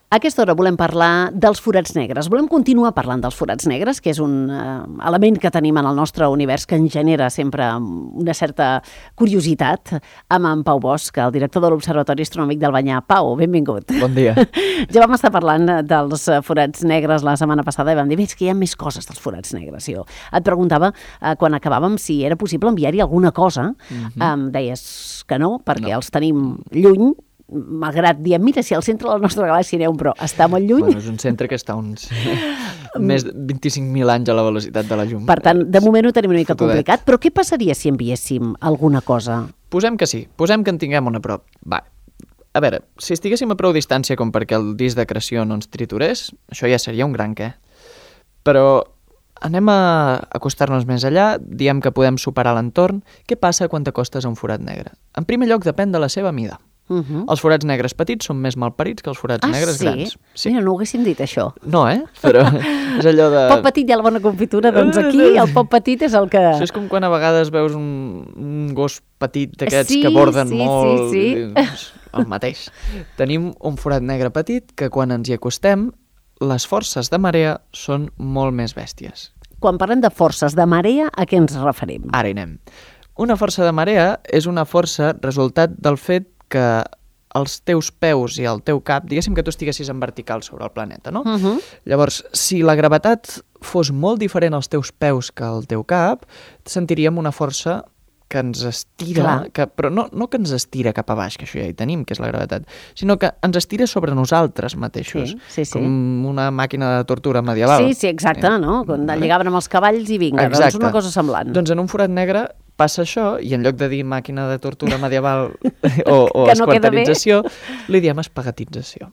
A aquesta hora volem parlar dels forats negres. Volem continuar parlant dels forats negres, que és un element que tenim en el nostre univers que ens genera sempre una certa curiositat, amb en Pau Bosch, el director de l'Observatori Astronòmic d'Albanyà. Pau, benvingut. Bon dia. Ja vam estar parlant dels forats negres la setmana passada i vam dir, veig que hi ha més coses dels forats negres. Jo et preguntava, quan acabàvem, si era possible enviar-hi alguna cosa. Deies que no, perquè els tenim lluny, malgrat diem, mira, si al centre de la nostra galàxia n'hi ha un, però està molt lluny. Bueno, és un centre que està uns més de 25.000 anys a la velocitat de la llum. Per tant, de moment ho tenim una mica complicat, però què passaria si enviéssim alguna cosa? Posem que sí, posem que en tinguem una a prop. Va, a veure, si estiguéssim a prou distància com perquè el disc d'acreció no ens triturés, això ja seria un gran què. Però anem a acostar-nos més allà, diem que podem superar l'entorn. Què passa quan t'acostes a un forat negre? En primer lloc, depèn de la seva mida. Els forats negres petits són més malparits que els forats negres grans. Sí? Mira, no ho haguéssim dit, això. No, però és allò de... Pop petit hi ha la bona confitura, doncs aquí el pop petit és el que... Això és com quan a vegades veus un gos petit d'aquests que borden molt. Sí. El mateix. Tenim un forat negre petit que quan ens hi acostem, les forces de marea són molt més bèsties. Quan parlem de forces de marea, a què ens referim? Ara hi anem. Una força de marea és una força resultat del fet que els teus peus i el teu cap, diguéssim que tu estiguessis en vertical sobre el planeta, no? Llavors, si la gravetat fos molt diferent als teus peus que al teu cap, sentiríem una força que ens estira, però no que ens estira cap a baix, que això ja hi tenim, que és la gravetat, sinó que ens estira sobre nosaltres mateixos, com una màquina de tortura medieval. Sí, exacte, no? Quan lligaven amb els cavalls i vinga, doncs una cosa semblant. Doncs en un forat negre passa això, i en lloc de dir màquina de tortura medieval o esquarterització, li diem espagatització.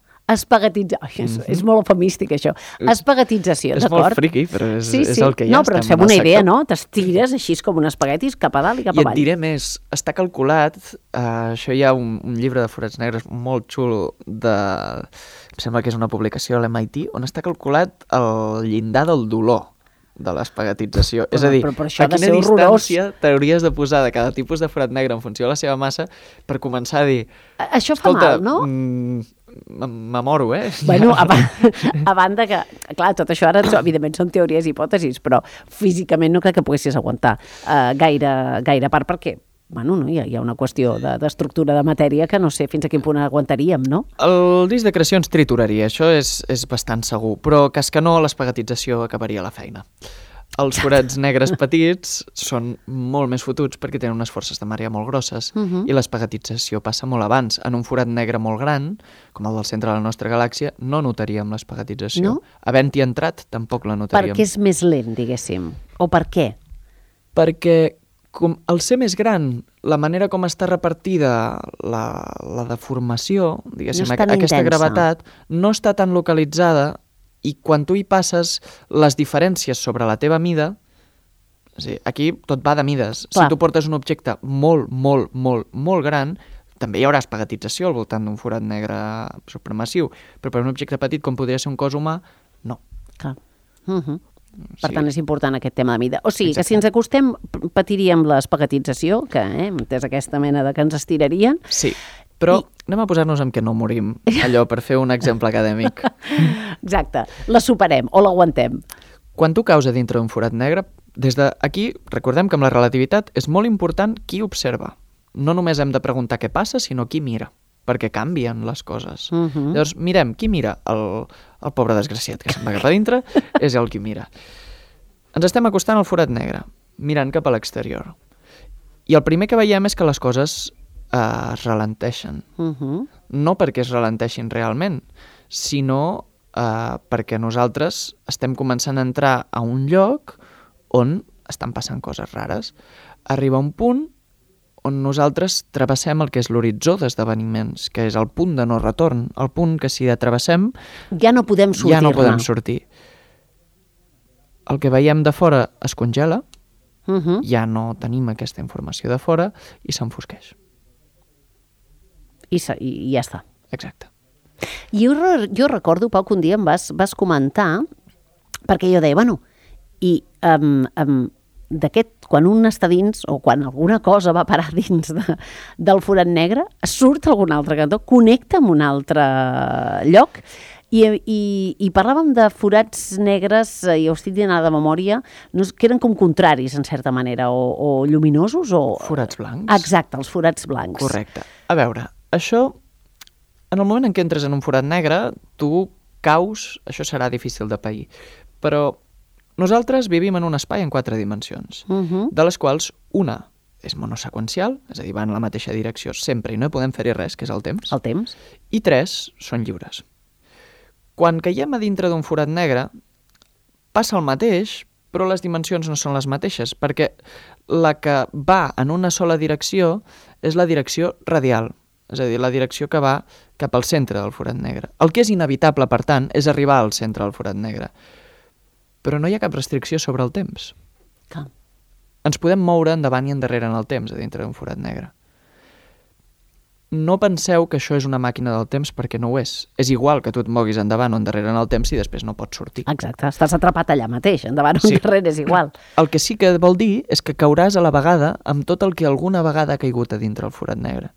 És molt eufemístic, això. Espagatització, d'acord? És molt friqui, però és el que hi ha. No, però ens fem una idea, no? T'estires així com un espaguetis cap a dalt i cap avall. I et diré més, està calculat, això hi ha un llibre de forats negres molt xulo, em sembla que és una publicació a l'MIT, on està calculat el llindar del dolor de l'espagatització. És a dir, a quina distància t'hauries de posar de cada tipus de forat negre en funció de la seva massa per començar a dir... Això fa mal, no? Me moro, Bueno, a banda que, clar, tot això ara, evidentment, són teories i hipòtesis, però físicament no crec que poguessis aguantar gaire part, perquè bueno, no, hi ha una qüestió d'estructura de matèria que no sé fins a quin punt aguantaríem, no? El disc d'acreció ens trituraria, això és bastant segur, però cas que no, l'espagatització acabaria la feina. Els forats negres petits són molt més fotuts perquè tenen unes forces de marea molt grosses i l'espagatització passa molt abans. En un forat negre molt gran, com el del centre de la nostra galàxia, no notaríem l'espagatització. No? Havent-hi entrat, tampoc la notaríem. Perquè és més lent, diguéssim. O per què? Perquè al ser més gran, la manera com està repartida la deformació, diguéssim, aquesta gravetat, no està tan localitzada i quan tu hi passes les diferències sobre la teva mida, és a dir, aquí tot va de mides. Si tu portes un objecte molt, molt, molt, molt gran, també hi haurà espagatització al voltant d'un forat negre supermassiu, però per un objecte petit com podria ser un cos humà, no. Clar. Per tant, és important aquest tema de mida. O sigui, que si ens acostem patiríem l'espagatització, que és aquesta mena de que ens estirarien. Sí, però anem a posar-nos en què no morim, allò per fer un exemple acadèmic. Exacte, la superem o l'aguantem. Quan tu caus a dintre d'un forat negre, des d'aquí recordem que amb la relativitat és molt important qui observa. No només hem de preguntar què passa, sinó qui mira, perquè canvien les coses. Llavors, mirem, qui mira? El pobre desgraciat que se'n va cap a dintre és el qui mira. Ens estem acostant al forat negre, mirant cap a l'exterior. I el primer que veiem és que les coses es ralenteixen. No perquè es ralenteixin realment, sinó perquè nosaltres estem començant a entrar a un lloc on estan passant coses rares. Arriba un punt on nosaltres travessem el que és l'horitzó d'esdeveniments, que és el punt de no retorn, el punt que si travessem ja no podem sortir-ne. Ja no podem sortir. El que veiem de fora es congela, ja no tenim aquesta informació de fora i s'enfosqueix. I ja està. Exacte. I jo recordo, Pau, que un dia em vas comentar, perquè jo deia, bueno, i quan un està dins, o quan alguna cosa va parar dins del forat negre, surt a algun altre cantó, connecta amb un altre lloc, I parlàvem de forats negres, jo estic dient ara de memòria, que eren com contraris, en certa manera, o lluminosos o... Forats blancs. Exacte, els forats blancs. Correcte. A veure, això, en el moment en què entres en un forat negre, tu caus, això serà difícil de pair, però nosaltres vivim en un espai en 4 dimensions, de les quals una és monoseqüencial, és a dir, va en la mateixa direcció sempre i no hi podem fer-hi res, que és el temps. El temps. I 3 són lliures. Quan caiem a dintre d'un forat negre, passa el mateix, però les dimensions no són les mateixes, perquè la que va en una sola direcció és la direcció radial, és a dir, la direcció que va cap al centre del forat negre. El que és inevitable, per tant, és arribar al centre del forat negre. Però no hi ha cap restricció sobre el temps. Clar. Ens podem moure endavant i endarrere en el temps, a dintre d'un forat negre. No penseu que això és una màquina del temps, perquè no ho és. És igual que tu et moguis endavant o endarrere en el temps i després no pots sortir. Exacte, estàs atrapat allà mateix, endavant o endarrere és igual. El que sí que vol dir és que cauràs a la vegada amb tot el que alguna vegada ha caigut a dintre el forat negre.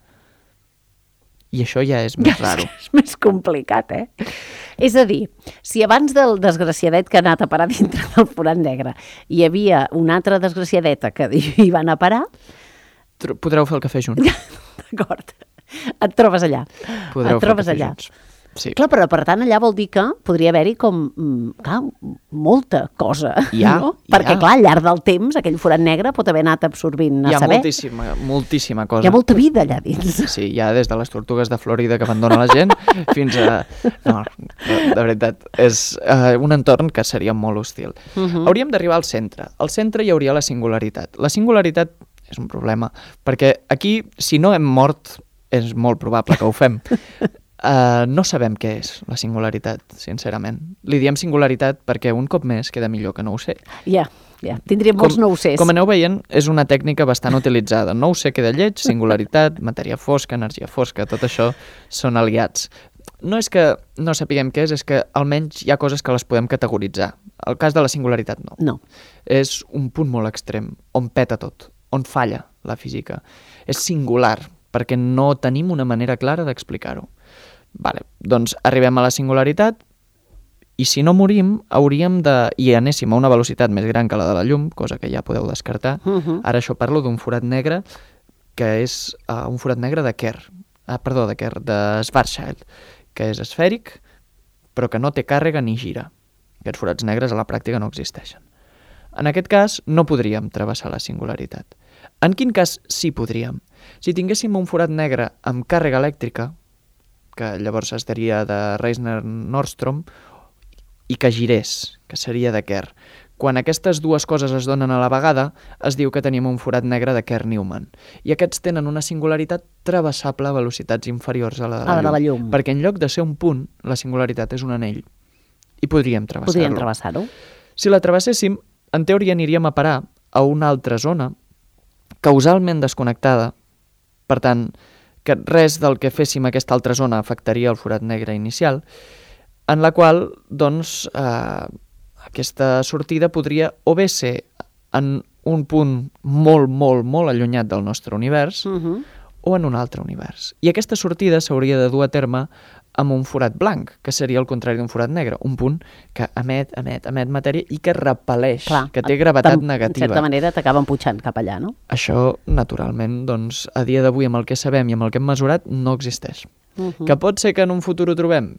I això ja és més raro. És més complicat, És a dir, si abans del desgraciadet que ha anat a parar dintre del forat negre hi havia una altra desgraciadeta que hi va anar a parar... Podreu fer el cafè junts. D'acord. Et trobes allà. Podreu fer el cafè junts. Sí. Clar, però per tant allà vol dir que podria haver-hi com, molta cosa, no? Perquè clar, al llarg del temps aquell forat negre pot haver anat absorbint a saber. Hi ha moltíssima cosa. Hi ha molta vida allà dins. Sí, hi ha des de les tortugues de Florida que abandona la gent fins a... No, de veritat, és un entorn que seria molt hostil. Hauríem d'arribar al centre. Al centre hi hauria la singularitat. La singularitat és un problema, perquè aquí, si no hem mort, és molt probable que ho fem. No sabem què és la singularitat, sincerament. Li diem singularitat perquè un cop més queda millor que no ho sé. Ja, tindríem molts no ho sés. Com aneu veient, és una tècnica bastant utilitzada. No ho sé queda lleig, singularitat, matèria fosca, energia fosca, tot això són aliats. No és que no sapiguem què és que almenys hi ha coses que les podem categoritzar. El cas de la singularitat no. No. És un punt molt extrem, on peta tot, on falla la física. És singular, perquè no tenim una manera clara d'explicar-ho. Vale, doncs arribem a la singularitat i si no morim hauríem de... i anéssim a una velocitat més gran que la de la llum, cosa que ja podeu descartar. Ara això parlo d'un forat negre que és un forat negre de Kerr. De Schwarzschild, que és esfèric però que no té càrrega ni gira. Aquests forats negres a la pràctica no existeixen. En aquest cas no podríem travessar la singularitat. En quin cas sí podríem? Si tinguéssim un forat negre amb càrrega elèctrica, que llavors es diria de Reisner-Nordstrom, i que girés, que seria de Kerr. Quan aquestes dues coses es donen a la vegada, es diu que tenim un forat negre de Kerr-Newman. I aquests tenen una singularitat travessable a velocitats inferiors a la de la llum. Perquè en lloc de ser un punt, la singularitat és un anell. I podríem travessar-lo. Si la travesséssim, en teoria aniríem a parar a una altra zona, causalment desconnectada, per tant, que res del que féssim aquesta altra zona afectaria el forat negre inicial, en la qual, doncs, aquesta sortida podria o bé ser en un punt molt, molt, molt allunyat del nostre univers o en un altre univers. I aquesta sortida s'hauria de dur a terme amb un forat blanc, que seria el contrari d'un forat negre, un punt que emet matèria i que repel·leix, que té gravetat negativa. En certa manera t'acaben pujant cap allà, no? Això, naturalment, doncs, a dia d'avui, amb el que sabem i amb el que hem mesurat, no existeix. Que pot ser que en un futur ho trobem?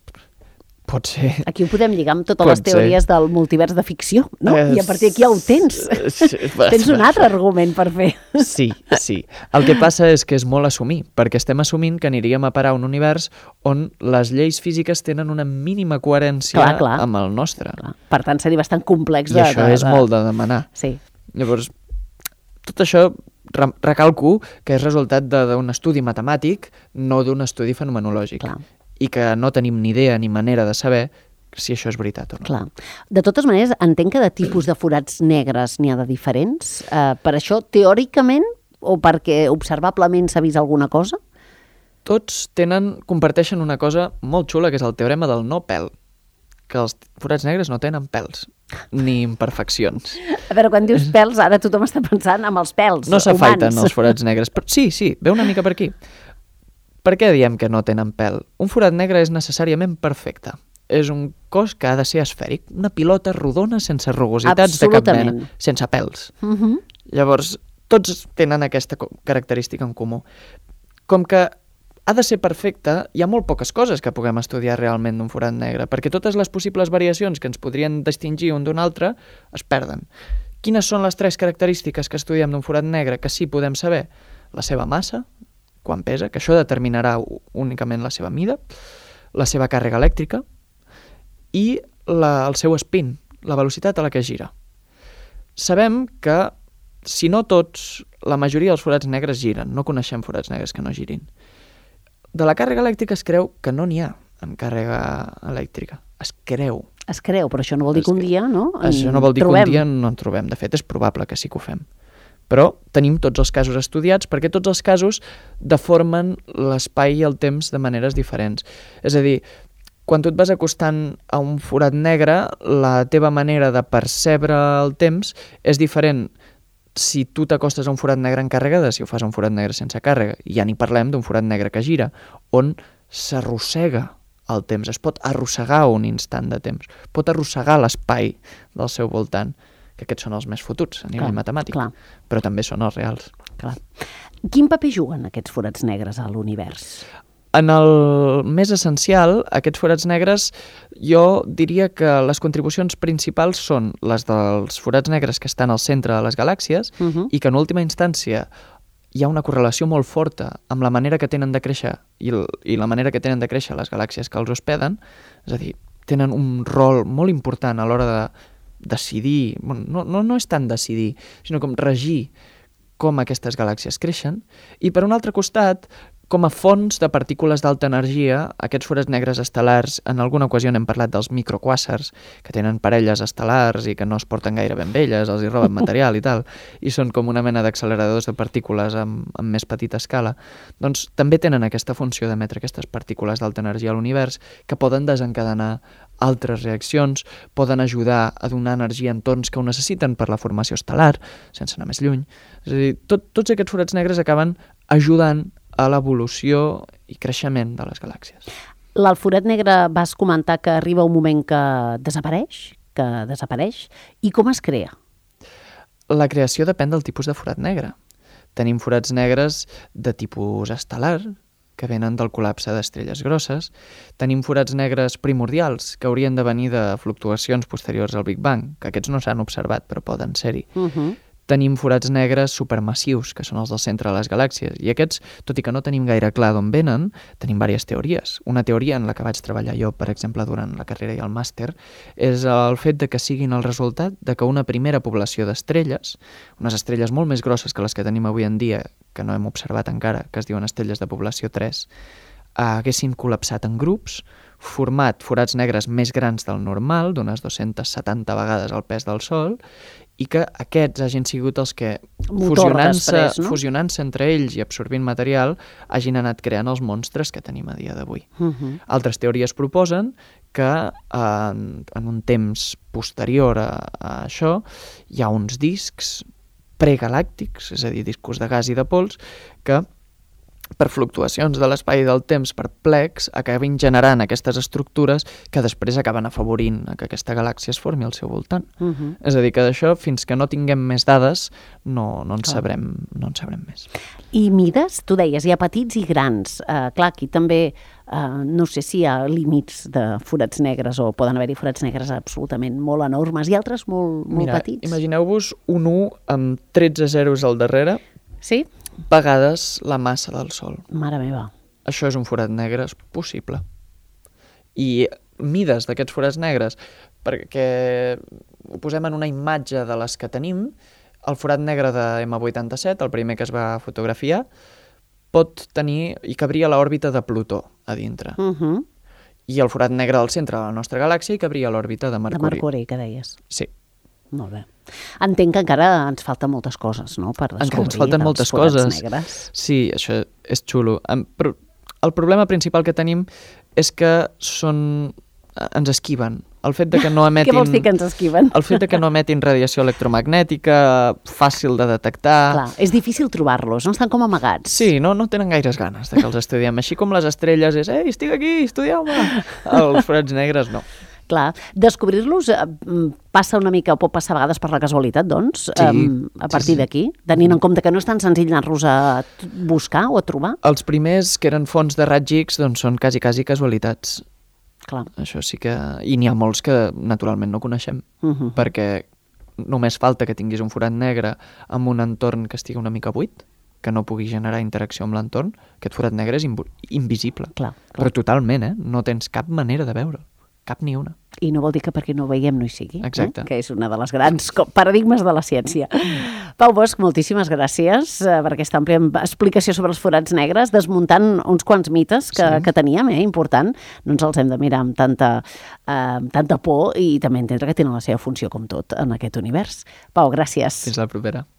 Pot ser. Aquí ho podem lligar amb totes les teories del multivers de ficció, no? I a partir d'aquí ja ho tens. Tens un altre argument per fer. Sí. El que passa és que és molt assumir, perquè estem assumint que aniríem a parar un univers on les lleis físiques tenen una mínima coherència amb el nostre. Per tant, seria bastant complex. I això és molt de demanar. Sí. Llavors, tot això recalco que és resultat d'un estudi matemàtic, no d'un estudi fenomenològic. I que no tenim ni idea ni manera de saber si això és veritat o no. Clar. De totes maneres, entenc que de tipus de forats negres n'hi ha de diferents. Per això, teòricament, o perquè observablement s'ha vist alguna cosa? Tots comparteixen una cosa molt xula, que és el teorema del no pèl, que els forats negres no tenen pèls, ni imperfeccions. A veure, quan dius pèls, ara tothom està pensant en els pèls humans. No s'afaiten els forats negres. Però sí, ve una mica per aquí. Per què diem que no tenen pèl? Un forat negre és necessàriament perfecte. És un cos que ha de ser esfèric, una pilota rodona sense rugositats de cap mena, sense pèls. Llavors, tots tenen aquesta característica en comú. Com que ha de ser perfecte, hi ha molt poques coses que puguem estudiar realment d'un forat negre, perquè totes les possibles variacions que ens podrien distingir un d'un altre es perden. Quines són les 3 característiques que estudiem d'un forat negre que sí podem saber? La seva massa, quan pesa, que això determinarà únicament la seva mida, la seva càrrega elèctrica i el seu spin, la velocitat a la que gira. Sabem que, si no tots, la majoria dels forats negres giren. No coneixem forats negres que no girin. De la càrrega elèctrica es creu que no n'hi ha amb càrrega elèctrica. Es creu. Es creu, però això no vol dir que un dia, no? Això no vol dir que un dia no en trobem. De fet, és probable que sí que ho fem. Però tenim tots els casos estudiats perquè tots els casos deformen l'espai i el temps de maneres diferents. És a dir, quan tu et vas acostant a un forat negre, la teva manera de percebre el temps és diferent si tu t'acostes a un forat negre en càrrega de si ho fas a un forat negre sense càrrega. I ja n'hi parlem d'un forat negre que gira, on s'arrossega el temps, es pot arrossegar un instant de temps, pot arrossegar l'espai del seu voltant, que aquests són els més fotuts a nivell matemàtic, però també són els reals. Clar. Quin paper juguen aquests forats negres a l'univers? En el més essencial, aquests forats negres, jo diria que les contribucions principals són les dels forats negres que estan al centre de les galàxies i que en última instància hi ha una correlació molt forta amb la manera que tenen de créixer i la manera que tenen de créixer les galàxies que els hospeden, és a dir, tenen un rol molt important a l'hora de decidir, no és tant decidir, sinó com regir com aquestes galàxies creixen, i per un altre costat, com a fonts de partícules d'alta energia, aquests forats negres estel·lars, en alguna ocasió n'hem parlat dels microquàsars, que tenen parelles estel·lars i que no es porten gaire ben velles, els hi roben material i tal, i són com una mena d'acceleradors de partícules amb més petita escala, doncs també tenen aquesta funció d'emetre aquestes partícules d'alta energia a l'univers que poden desencadenar altres reaccions, poden ajudar a donar energia a entorns que ho necessiten per la formació estel·lar, sense anar més lluny. És a dir, tots aquests forats negres acaben ajudant a l'evolució i creixement de les galàxies. El forat negre vas comentar que arriba un moment que desapareix, i com es crea? La creació depèn del tipus de forat negre. Tenim forats negres de tipus estel·lar, que venen del col·lapse d'estrelles grosses. Tenim forats negres primordials, que haurien de venir de fluctuacions posteriors al Big Bang, que aquests no s'han observat, però poden ser-hi. Tenim forats negres supermassius, que són els del centre de les galàxies, i aquests, tot i que no tenim gaire clar d'on venen, tenim diverses teories. Una teoria en la que vaig treballar jo, per exemple, durant la carrera i el màster, és el fet de que siguin el resultat de que una primera població d'estrelles, unes estrelles molt més grosses que les que tenim avui en dia, que no hem observat encara, que es diuen estrelles de població 3, haguessin col·lapsat en grups, format forats negres més grans del normal, d'unes 270 vegades el pes del Sol, i que aquests hagin sigut els que, fusionant-se entre ells i absorbint material, hagin anat creant els monstres que tenim a dia d'avui. Altres teories proposen que en un temps posterior a això hi ha uns discs pregalàctics, és a dir, discos de gas i de pols, que per fluctuacions de l'espai i del temps per plecs acabin generant aquestes estructures que després acaben afavorint que aquesta galàxia es formi al seu voltant. És a dir, que d'això, fins que no tinguem més dades, no en sabrem més. I mides? Tu deies, hi ha petits i grans. Clar, aquí també no sé si hi ha límits de forats negres o poden haver-hi forats negres absolutament molt enormes i altres molt petits. Imagineu-vos un 1 amb 13 zeros al darrere. Sí? Vegades la massa del Sol. Mare meva. Això és un forat negre possible. I mides d'aquests forats negres, perquè ho posem en una imatge de les que tenim, el forat negre de M87, el primer que es va fotografiar, pot tenir i cabria a l'òrbita de Plutó a dintre. I el forat negre del centre de la nostra galàxia hi cabria a l'òrbita de Mercuri. De Mercuri, que deies. Sí. Molt bé. Entenc que encara ens falten moltes coses, no?, per descobrir. Encara ens falten moltes coses. Negres. Sí, això és xulo. Però el problema principal que tenim és que són ens esquiven. El fet de que no emetin... Què vols dir que ens esquiven? El fet de que no emetin radiació electromagnètica, fàcil de detectar... Clar, és difícil trobar-los, no estan com amagats. Sí, no tenen gaires ganes de que els estudiem. Així com les estrelles és, estic aquí, estudieu-me! Els forats negres no. Clar, descobrir-los passa una mica, o pot passar a vegades per la casualitat, doncs, a partir d'aquí, tenint en compte que no és tan senzill anar-los a buscar o a trobar. Els primers que eren fonts de raigs X doncs són quasi casualitats. Clar. Això sí que... I n'hi ha molts que naturalment no coneixem, perquè només falta que tinguis un forat negre amb un entorn que estigui una mica buit, que no pugui generar interacció amb l'entorn. Aquest forat negre és invisible. Clar. Però totalment, no tens cap manera de veure'l. Cap ni una. I no vol dir que perquè no ho veiem no hi sigui. Exacte. Que és una de les grans paradigmes de la ciència. Pau Bosch, moltíssimes gràcies per aquesta àmplia explicació sobre els forats negres, desmuntant uns quants mites que teníem, important. No ens els hem de mirar amb tanta por i també entendre que tenen la seva funció com tot en aquest univers. Pau, gràcies. Fins la propera.